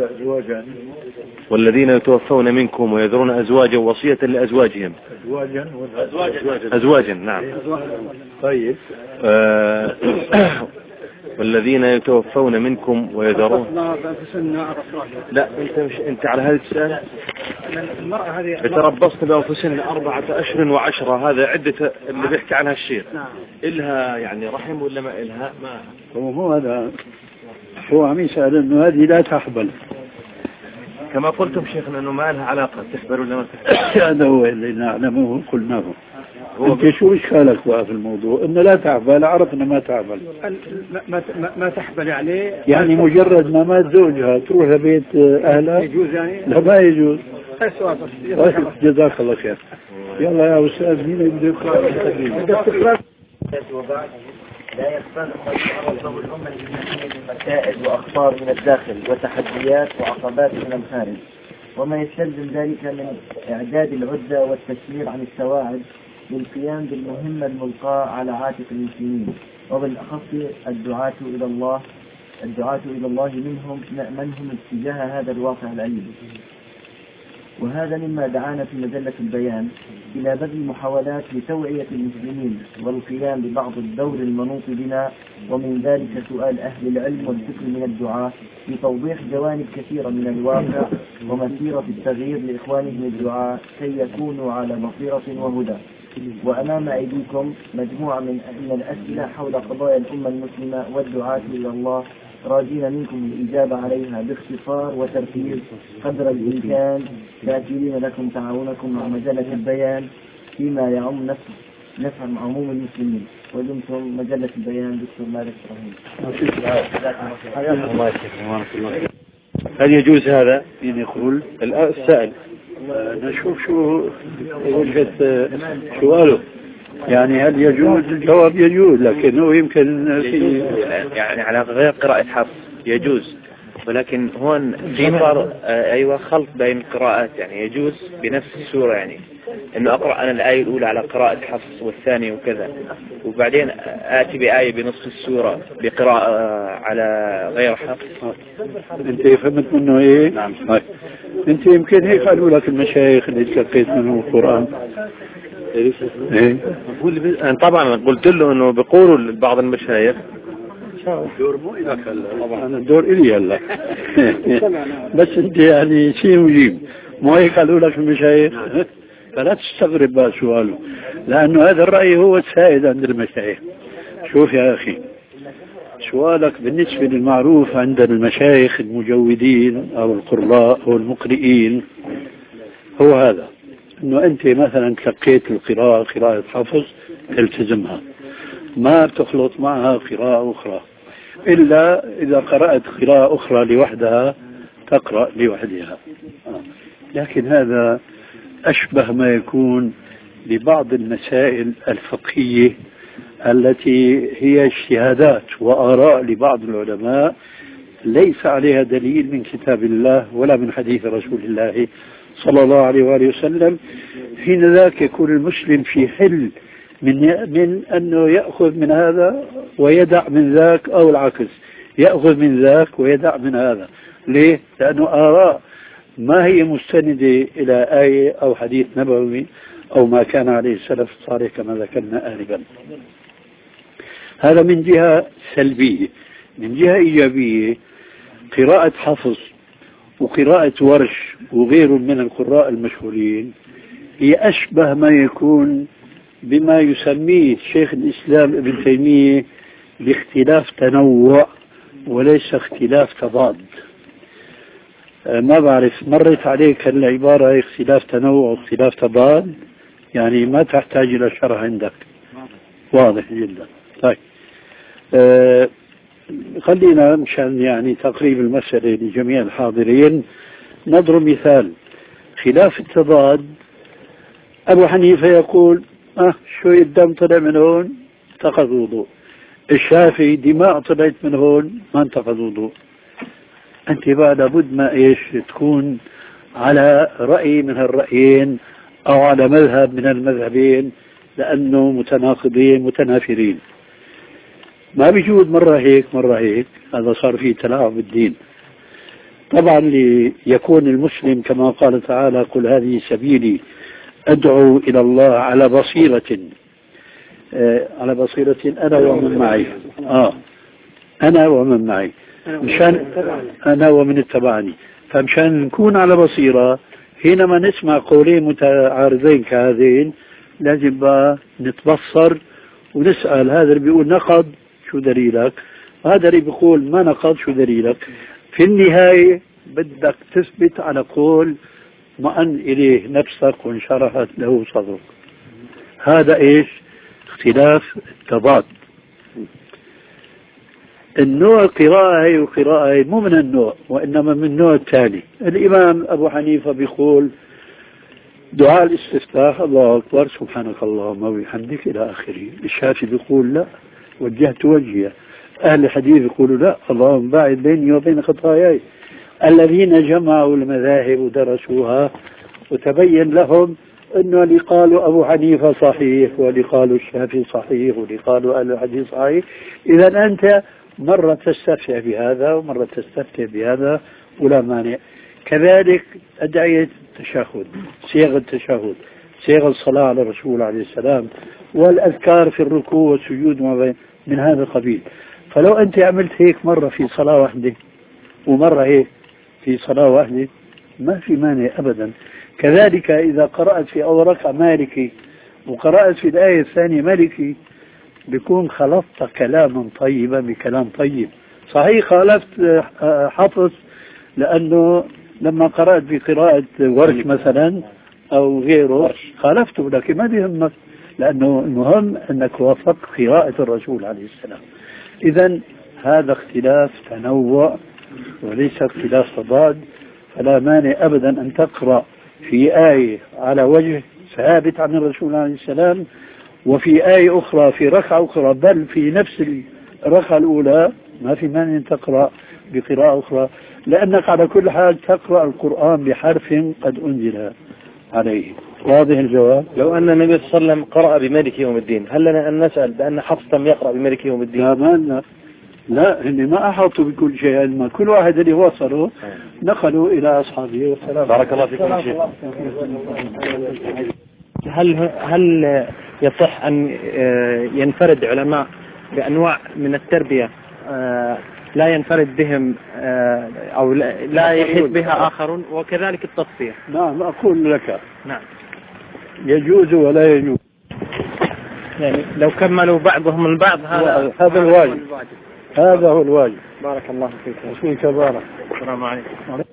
والذين يتوفون منكم ويذرون أزواجا وصية لأزواجهم. أزواجا نعم. طيب. والذين يتوفون منكم ويذرون. لا أنت على هذا السؤال. المرأة هذه يتربصن بأنفسهن 4 أشهر و10. هذا عدة اللي بيحكي عنها الشيخ. إلها يعني رحم ولا ما إلها؟ ما هو هذا هو عم يسأل إنه هذه لا تحبل كما قلتم شيخنا إنه ما لها علاقة تحبل ولا ما تحبل. هذا هو اللي نعلمه قلناه. أنت شو إشكالك بقى في الموضوع؟ إنه لا تعبل، عرفنا ما تعبل. ما تحبل يعني مجرد ما مات زوجها تروح لبيت أهلها؟ يجوز يعني؟ لا ما يجوز. طيب جزاك الله خير. يلا يا أستاذ مين يبدأ يقرأ؟ وبعد لا يخفى قد تعرض الأمة للمسائل من مسائل وأخطار من الداخل وتحديات وعقبات من الخارج، وما يستلزم ذلك من إعداد العدة والتشمير عن السواعد للقيام بالمهمة الملقاة على عاتق المسلمين، وبالأخص الدعاة إلى الله منهم من هم اتجاه هذا الواقع العليم. وهذا مما دعانا في مجلة البيان إلى بذل محاولات لتوعية المسلمين والقيام ببعض الدور المنوط بنا، ومن ذلك سؤال أهل العلم والفكر من الدعاة لتوضيح جوانب كثيرة من الواقع ومسيرة التغيير لإخوانهم الدعاة كي يكونوا على بصيرة وهدى. وأمام أيديكم مجموعة من الأسئلة حول قضايا الأمة المسلمة والدعاة إلى الله، راجين منكم الإجابة عليها باختصار وتركيز قدر الإمكان، شاكرين لكم تعاونكم مع مجلة البيان فيما يعم نفع عموم المسلمين. ودمتم مجلة البيان دكتور مالك إبراهيم. هل يجوز هذا؟ يقول السائل نشوف شو وجهة سؤاله. يعني هل يجوز؟ الجواب يجوز، لكنه يمكن يعني على غير قراءة حفص يجوز، ولكن هون في فرق أيوة خلط بين القراءات. يعني يجوز بنفس السورة، يعني إنه أقرأ أنا الآية الأولى على قراءة حفص والثانية وكذا، وبعدين آتي بآية بنصف السورة بقراءة على غير حفص. أنت فهمت منه إيه؟ نعم. أنت يمكن هيك قالوا لك المشايخ اللي تلقيت منهم القرآن. إيه؟ طبعا قلت له إنه بيقولوا بعض المشايخ. الدور مو إلك هلا، طبعا الدور إلي هلا. بس أنت يعني شيء مجيب، مو هيك قالوا لك المشايخ؟ فلا تستغرب بقى سؤاله، لأنه هذا الرأي هو السائد عند المشايخ. شوف يا أخي، سؤالك بالنسبة للمعروف عند المشايخ المجودين أو القراء أو المقرئين هو هذا، أنه أنت مثلا تلقيت القراءة قراءة حفظ تلتزمها، ما بتخلط معها قراءة أخرى، إلا إذا قرأت قراءة أخرى لوحدها تقرأ لوحدها. لكن هذا أشبه ما يكون ببعض المسائل الفقهية التي هي اجتهادات وآراء لبعض العلماء ليس عليها دليل من كتاب الله ولا من حديث رسول الله صلى الله عليه وآله وسلم. حين ذاك يكون المسلم في حل من أنه يأخذ من هذا ويدع من ذاك، أو العكس، يأخذ من ذاك ويدع من هذا. ليه؟ لأنه آراء ما هي مستندة إلى آية أو حديث نبوي أو ما كان عليه السلف الصالح كما ذكرنا آنفا. هذا من جهة سلبية. من جهة إيجابية، قراءة حفص وقراءة ورش وغيره من القراء المشهورين هي أشبه ما يكون بما يسميه شيخ الإسلام ابن تيمية باختلاف تنوع وليس اختلاف تضاد. ما بعرف مرت عليك العبارة اختلاف تنوع واختلاف تضاد، يعني ما تحتاج إلى شرح عندك، واضح جدا. طيب خلينا مشان يعني تقريب المسألة لجميع الحاضرين نضرب مثال. خلاف التضاد، أبو حنيفة يقول شوية دم طلع من هون انتقض وضوء، الشافعي دماء طلعت من هون ما انتقض وضوء. أنت بقى لابد ما إيش تكون على رأي من الرأيين أو على مذهب من المذهبين، لأنه متناقضين متنافرين. ما بيجوز مرة هيك مرة هيك، هذا صار فيه تلاعب بالدين. طبعا ليكون المسلم كما قال تعالى قل هذه سبيلي أدعو إلى الله على بصيرة، على بصيرة أنا ومن معي، أنا ومن معي، مشان أنا ومن اتبعني. فمشان نكون على بصيرة حينما نسمع قولين متعارضين كهذين لازم بقى نتبصر ونسأل هذا اللي بيقول نقض شو دليلك، هذا اللي بيقول ما نقض شو دليلك. في النهاية بدك تثبت على قول مأن إليه نفسك وانشرحت له صدرك. هذا إيش؟ اختلاف التضاد. النوع قراءة هي وقراءة هي مو من النوع وإنما من النوع التالي. الإمام أبو حنيفة بيقول دعاء الاستفتاح الله أكبر سبحانك اللهم وبحمدك إلى آخره. الشافعي بيقول لا وجهت وجهي. أهل الحديث يقولوا لا اللهم باعد بيني وبين خطاياي. الذين جمعوا المذاهب ودرسوها وتبين لهم أنه اللي قالوا أبو حنيفة صحيح واللي قالوا الشافعي صحيح واللي قالوا أهل الحديث صحيح. إذا أنت مرة تستفتح بهذا ومرة تستفتح بهذا ولا مانع. كذلك أدعية التشهد، صيغ التشهد، صيغ الصلاة على الرسول عليه السلام، والأذكار في الركوع والسجود من هذا القبيل. فلو أنت عملت هيك مرة في صلاة واحدة ومرة هيك في صلاة واحدة ما في مانع أبدا. كذلك إذا قرأت في أول ركعة مالكي وقرأت في الآية الثانية مالكي بيكون خلطت كلاما طيبا بكلام طيب. صحيح خالفت حفص لأنه لما قرأت بقراءة ورش مثلا أو غيره خالفته، لكن ما بيهمك لأنه المهم أنك وافقت قراءة الرسول عليه السلام. إذا هذا اختلاف تنوع وليس اختلاف تضاد. فلا مانع أبدا أن تقرأ في آية على وجه ثابت عن الرسول عليه السلام وفي آية أخرى في ركعة أخرى بل في نفس الركعة الأولى ما في مانع أن تقرأ بقراءة أخرى، لأنك على كل حال تقرأ القرآن بحرف قد أنزل عليه. واضح الجواب؟ لو أن النبي صلى الله عليه وسلم قرأ بمالك يوم الدين هل لنا أن نسأل بأن حفص لم يقرأ بمالك يوم الدين؟ لا ما لا هن ما أحاطوا بكل شيء، ما كل واحد اللي وصلوا نقلوا إلى أصحابه والسلام. بارك الله فيكم يا شيخ. هل يصح أن ينفرد علماء بأنواع من التربية لا ينفرد بهم أو لا يحيط بها آخرون وكذلك التصفية؟ نعم أقول لك نعم يجوز ولا يجوز، يعني لو كملوا بعضهم البعض هذا الواجب، هذا هو الواجب. بارك الله فيك. وفيك بارك. السلام عليكم.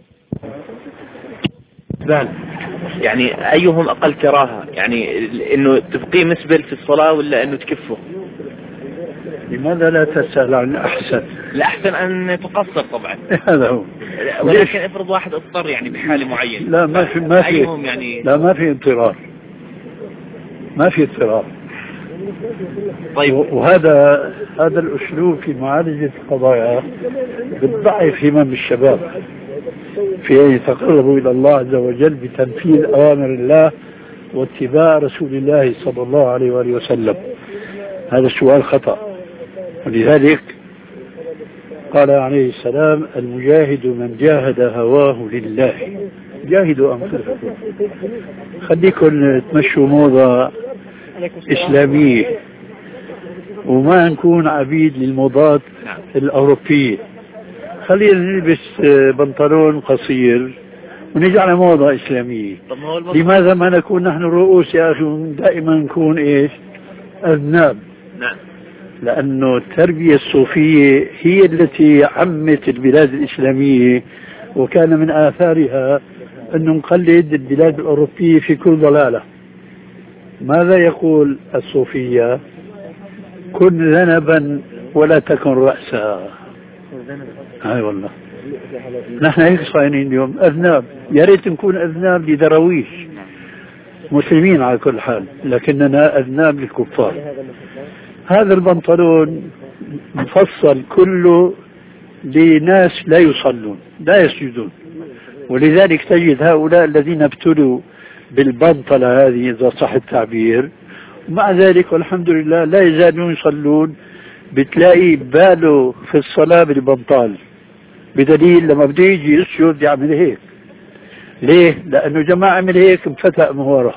يعني أيهم أقل كراهة، يعني إنه تبقيه مسبل في الصلاة ولا إنه تكفه؟ لماذا لا تسأل عن أحسن؟ الأحسن أن تقصر طبعا. هذا هو. ولكن افرض واحد اضطر يعني بحالة معينة. لا ما في يعني لا ما في اضطرار، ما في اضطرار. طيب وهذا الأسلوب في معالجة القضايا بالضعف همم الشباب في أن يتقربوا إلى الله عز وجل بتنفيذ أوامر الله واتباع رسول الله صلى الله عليه وآله وسلم. هذا السؤال خطأ. ولذلك قال عليه السلام المجاهد من جاهد هواه لله. جاهدوا أنفسكم، خليكم تمشوا موضة إسلامية وما نكون عبيد للموضات الأوروبية. خلينا نلبس بنطلون قصير ونجعل موضة إسلامية. لماذا ما نكون نحن الرؤوس يا أخي دائما نكون إيش أذناب؟ نعم. لأنه التربية الصوفية هي التي عمت البلاد الإسلامية، وكان من آثارها أن نقلد البلاد الأوروبية في كل ضلالة. ماذا يقول الصوفية؟ كن ذنبا ولا تكن رأسا. هاي والله نحن هيك صايرين اليوم أذناب. يا ريت نكون أذناب لدرويش مسلمين على كل حال، لكننا أذناب للكفار. هذا البنطلون مفصل كله لناس لا يصلون لا يسجدون، ولذلك تجد هؤلاء الذين ابتلوا بالبنطلة هذه إذا صح التعبير، ومع ذلك والحمد لله لا يزالون يصلون بتلاقي باله في الصلاة بالبنطال، بدليل لما بده يجي يسجد يعمل هيك. ليه؟ لأنه جماعة عمل هيك انفتق من ورا.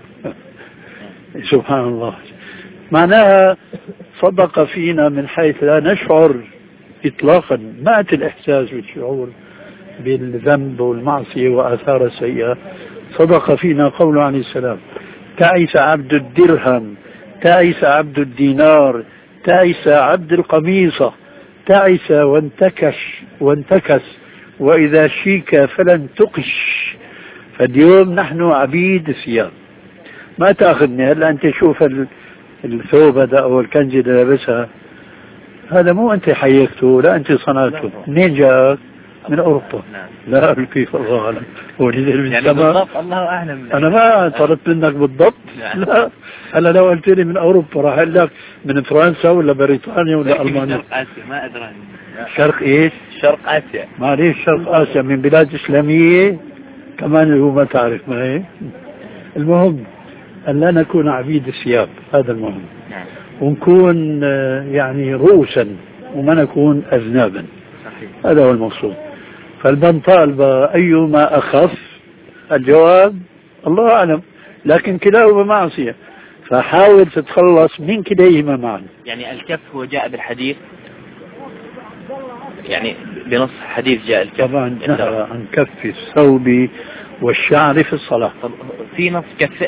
سبحان الله. معناها صدق فينا من حيث لا نشعر إطلاقا، مات الإحساس بالشعور بالذنب والمعصية وآثار السيئة. صدق فينا قوله عليه السلام: تعس عبد الدرهم، تعس عبد الدينار، تعس عبد القميصة، تعس وانتكس وإذا شيك فلن تقش. فاليوم نحن عبيد الثياب. ما تأخذني هلا أنت شوف الثوب هذا أو الكنزة اللي لابسها، هذا مو أنت حيكته، لا أنت صنعته. منين جاءك؟ من أوروبا. لا كيف الله أعلم، ونزل من السماء. الله أعلم. أنا ما طلبت منك بالضبط. لا هلا لو قلت لي من أوروبا راح أقول لك من فرنسا ولا بريطانيا ولا ألمانيا. شرق آسيا ما أدري. شرق إيش؟ شرق آسيا. معليش شرق آسيا من بلاد إسلامية كمان هو ما تعرف ما هي. المهم أن لا نكون عبيد الثياب، هذا المهم. ونكون يعني رؤوسا وما نكون أذنابا. هذا هو المقصود. فالبنطال أيما أخف، الجواب الله أعلم، لكن كلاهما معصية، فحاول تتخلص من كليهما معا. يعني الكف هو جاء بالحديث، يعني بنص حديث جاء الكف. طبعا نهى عن كف الثوب والشعر في الصلاة. في نص كف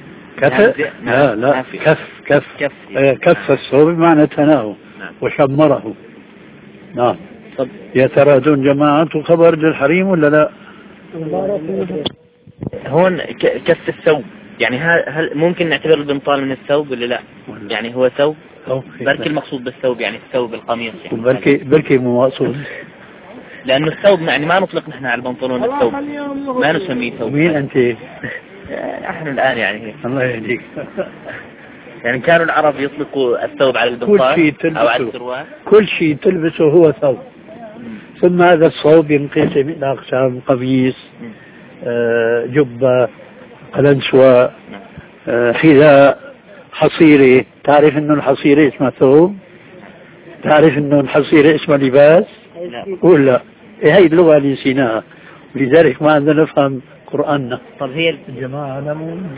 لا كف الثوب بمعنى تناه وشمره. نعم. طب يا ترى دون جماعة خبر للحريم ولا لا؟ هون كف الثوب، يعني هل ممكن نعتبر البنطال من الثوب ولا لا؟ يعني هو ثوب؟ بركي المقصود بالثوب يعني الثوب القميص يعني. بركي مو مقصود، لأنه الثوب يعني ما نطلق نحن على البنطلون الثوب، ما نسميه ثوب. مين أنت؟ احنا الآن يعني الله يهديك. يعني كانوا العرب يطلقوا الثوب على البنطال أو على السروال. كل شيء تلبسه هو ثوب. ثم هذا الثوب ينقسم إلى أقسام: قميص، جبة، قلنسوة، حذاء، حصيرة. تعرف إنه الحصيرة اسمها ثوب؟ تعرف إنه الحصيرة اسمها لباس؟ ولا هي اللغة اللي نسيناها، لذلك ما عندنا نفهم قرآننا. طب هي الجماعة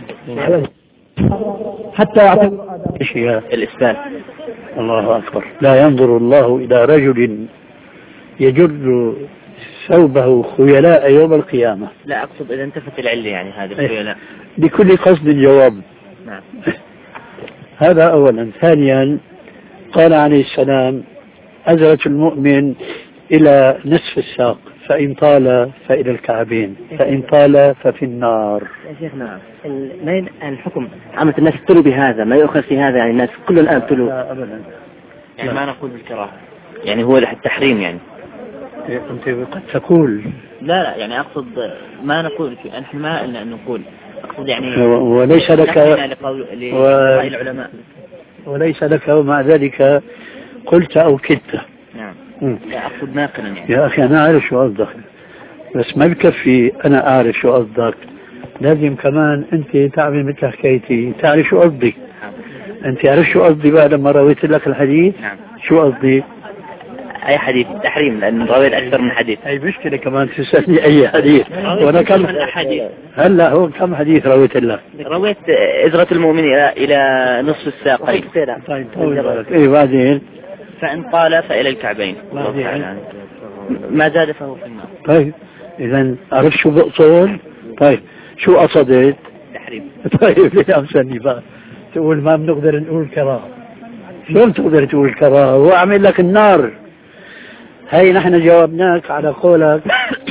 حتى ايش هي؟ الإسبال. الله أكبر. لا ينظر الله إلى رجل يجر ثوبه خيلاء يوم القيامة. لا أقصد إذا انتفت العلة يعني هذا الخيلاء. بكل قصد الجواب. نعم. هذا أولا. ثانيا قال عليه السلام: أزرة المؤمن إلى نصف الساق، فإن طال فإلى الكعبين، فإن طال ففي النار. يا شيخنا الحكم عامة الناس ابتلوا بهذا، ما يؤخذ في هذا، يعني الناس كل الآن ابتلوا. لا أبدا. يعني ما نقول بالكراهة، يعني هو التحريم يعني. أنت قد تقول. لا يعني أقصد ما نقول نحن ما إلا أن نقول، أقصد يعني وليس لك العلماء وليس لك ومع ذلك قلت أو كدت. نعم. لا أقصد ناقلا يعني. يا أخي أنا أعرف شو قصدك، بس ما بكفي أنا أعرف شو قصدك، لازم كمان أنت تعمل مثل حكايتي، تعرف شو قصدي. أنت عارف شو قصدي بقى لما رويت لك الحديث؟ نعم. شو قصدي؟ أي حديث تحريم، لأن رويت أكثر من حديث. أي مشكلة كمان تسألني أي حديث. وأنا كم حديث؟ هلا هو كم حديث رويت لك؟ رويت إزرة المؤمن إلى نصف الساقين. طيب إيه بعدين؟ فإن طال فإلى الكعبين. ما زاد فهو في النار. طيب إذا عرفت شو بقصد؟ طيب شو قصدت؟ تحريم. طيب ليه أمسني بقى تقول ما بنقدر نقول كراهة؟ شلون تقدر تقول كراهة؟ هو عمل لك النار. هاي نحن جاوبناك على قولك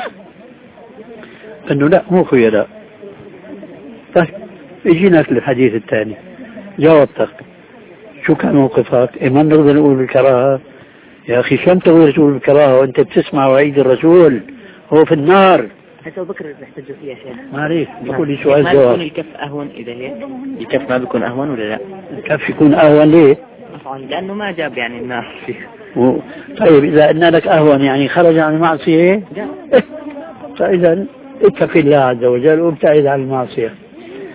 انه لا مو خيلاء. طيب اجيناك للحديث الثاني، جاوبتك. شو كان موقفك؟ ما بنقدر نقول بالكراهة. يا اخي شلون تقدر تقول بالكراهة وانت بتسمع وعيد الرسول هو في النار؟ حتى أبو بكر بيحتجوا فيها شيخ. ما عليك بقول لي سؤال ما جواب. يكون الكف أهون إذا هيك؟ الكف ما بيكون أهون ولا لا؟ الكف يكون أهون ليه؟ لأنه ما جاب يعني النار فيه. طيب إذا قلنا لك أهون يعني خرج عن المعصية؟ فإذا اتق الله عز وجل وابتعد عن المعصية.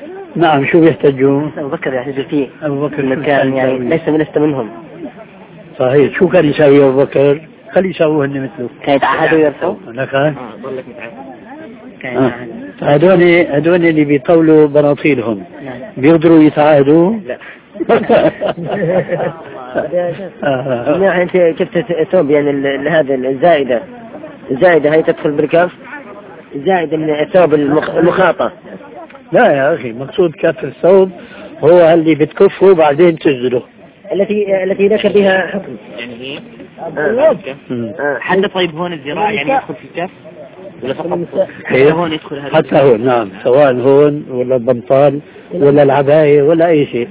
نعم. شو بيحتجون؟ أبو بكر يحتجوا فيه. أبو بكر كان يعني ليس منهم. صحيح. شو كان يساوي أبو بكر؟ خلي يساووهن مثله. كان يتعهدوا يرثوا؟ لكن ضلك متعهد. هدول اللي بيطولوا بناطيلهم بيقدروا يتعاهدوا؟ لا. انت كيف ثوب يعني هذا الزائدة هي تدخل بالكف، الزائدة من الثوب المخاطة. لا يا أخي، مقصود كف الثوب هو اللي بتكفه بعدين تجده، التي ذكر بها حكم يعني هي حتى. طيب هون الذراع يعني يدخل في الكف ولا فقط حتى هون يدخل هذا؟ حتى هون نعم، سواء هون ولا البنطال ولا العباية ولا أي شيء.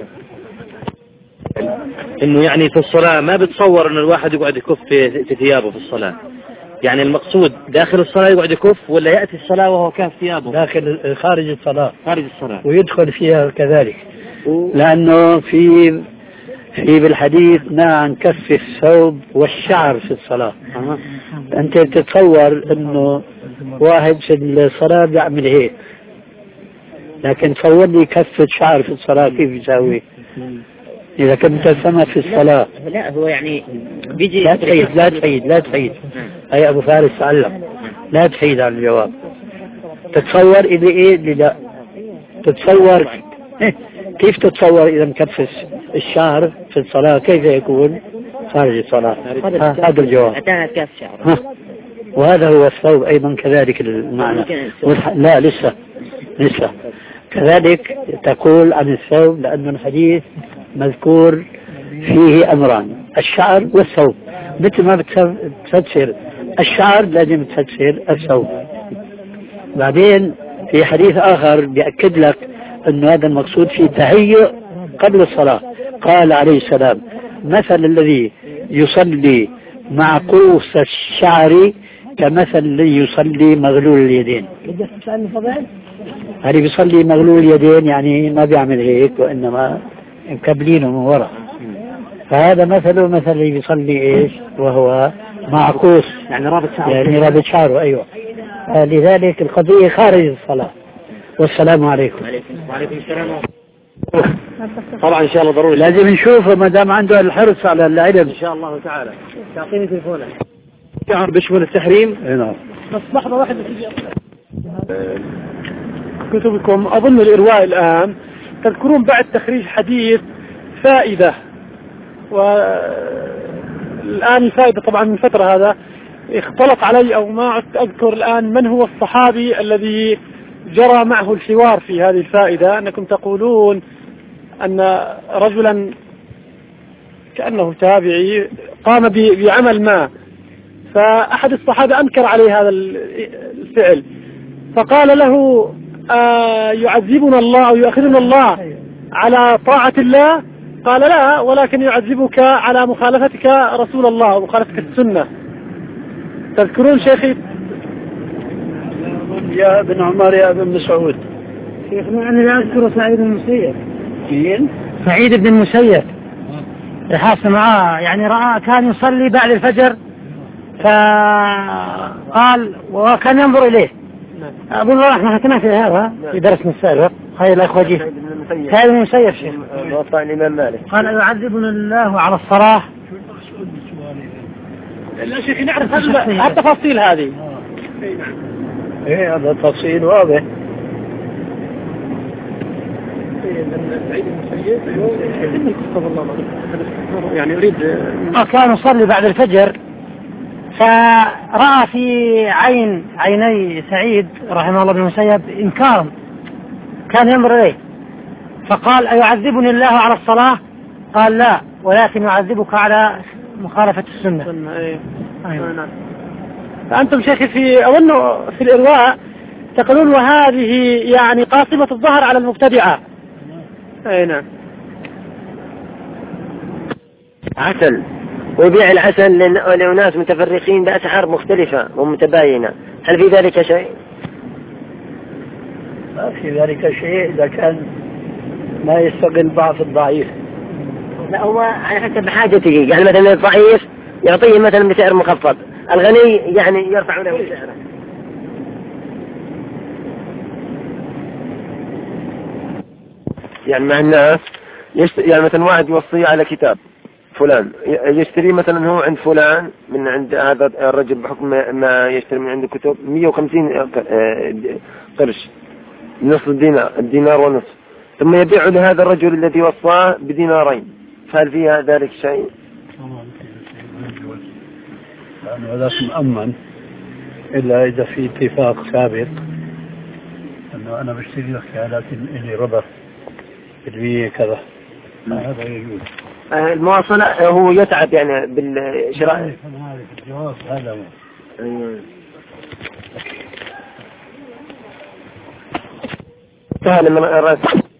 انه يعني في الصلاة ما بتصور انه الواحد يقعد يكف في ثيابه في الصلاة، يعني المقصود داخل الصلاة يقعد يكف ولا يأتي الصلاة وهو كاف ثيابه؟ داخل خارج الصلاة. خارج الصلاة. ويدخل فيها كذلك، لأنه في بالحديث نهى عن كف الثوب والشعر في الصلاة. أنت تتصور أنه واحد في الصلاة بيعمل هيك، لكن تصور لي كفة شعر في الصلاة كيف يساوي؟ إذا كنت سمع في الصلاة. لا هو يعني بيجي. لا تحيد أي أبو فارس تعلم، لا تحيد عن الجواب. تتصور إذا إيه اللي لا تتصور كيف تتصور إذا مكفس الشعر في الصلاة كيف يكون خارج الصلاة؟ هذا الجواب. وهذا هو الثوب أيضا كذلك المعنى. لا لسه كذلك تقول عن الثوب، لأن الحديث مذكور فيه أمران، الشعر والثوب. مثل ما بتفسر الشعر لازم تفسر الثوب. بعدين في حديث آخر بيأكد لك أن هذا المقصود في تهيئ قبل الصلاة. قال عليه السلام: مثل الذي يصلي معقوس الشعر كمثل الذي يصلي مغلول اليدين. هذا بيصلي مغلول اليدين يعني ما بيعمل هيك، وإنما مكبلينه من وراء. فهذا مثله مثل اللي بيصلي إيش وهو معقوس، يعني رابط شعره. أيوة. لذلك القضية خارج الصلاة. والسلام عليكم. وعليكم السلام. طبعا إن شاء الله ضروري لازم نشوفه ما دام عنده الحرص على العلم إن شاء الله تعالى. تعطيني تليفونك. شعر بشمول التحريم. نعم. بس لحظة واحدة كتبكم أظن الإرواء الآن تذكرون بعد تخريج حديث فائدة، والآن الفائدة طبعا من فترة هذا اختلط علي أو ما عدت أذكر الآن من هو الصحابي الذي جرى معه الحوار في هذه الفائدة. أنكم تقولون أن رجلا كأنه تابعي قام بعمل ما، فأحد الصحابة أنكر عليه هذا الفعل، فقال له: يعذبنا الله أو يؤخذنا الله على طاعة الله؟ قال: لا، ولكن يعذبك على مخالفتك رسول الله ومخالفتك السنة. تذكرون شيخي؟ يا ابن عمر يا ابن مسعود. شيخنا أنا لا أذكر سعيد بن المسيب. مين؟ سعيد بن المسيب حاصل معاه، يعني رأى كان يصلي بعد الفجر فقال وكان ينظر إليه. أبو الله احنا حكينا في هذا في درسنا السابق. هاي الأخوة جيد سعيد بن المسيب شيخ وطاء الإمام مالك قال: يعذبنا الله على الصلاة. لا شيخي نعرف التفاصيل هذه. ايه هذا تفصيل واضح. يعني أريد كان يصلي بعد الفجر فرأى في عيني سعيد رحمه الله بن المسيب إنكارا، كان ينظر إليه فقال: أيعذبني الله على الصلاة؟ قال: لا، ولكن يعذبك على مخالفة السنة. أيوة. فأنتم شيخي في الإرواء تقولون وهذه يعني قاصمة الظهر على المبتدعة. أي نعم. عسل وبيع العسل لأناس متفرقين بأسعار مختلفة ومتباينة، هل في ذلك شيء؟ ما في ذلك شيء إذا كان ما يستغل ضعف الضعيف. لا، هو على حسب حاجته، يعني مثلا الضعيف يعطيه مثلا بسعر مخفض، الغني يعني يرفع له سعره. يعني مع الناس يعني مثلا واحد يوصي على كتاب فلان يشتري مثلا هو عند فلان من عند هذا الرجل بحكم ما يشتري من عنده كتب 150 قرش، نصف الدينار ونصف، ثم يبيع لهذا الرجل الذي وصاه بدينارين، فهل فيها ذلك شيء؟ لأنه لا مؤمن إلا إذا في اتفاق سابق أنه أنا بشتري لك لكن إلي ربح بالمية كذا، هذا يجوز. المواصلة هو يتعب يعني بالشراء. الجواز هذا سهل من الرأس.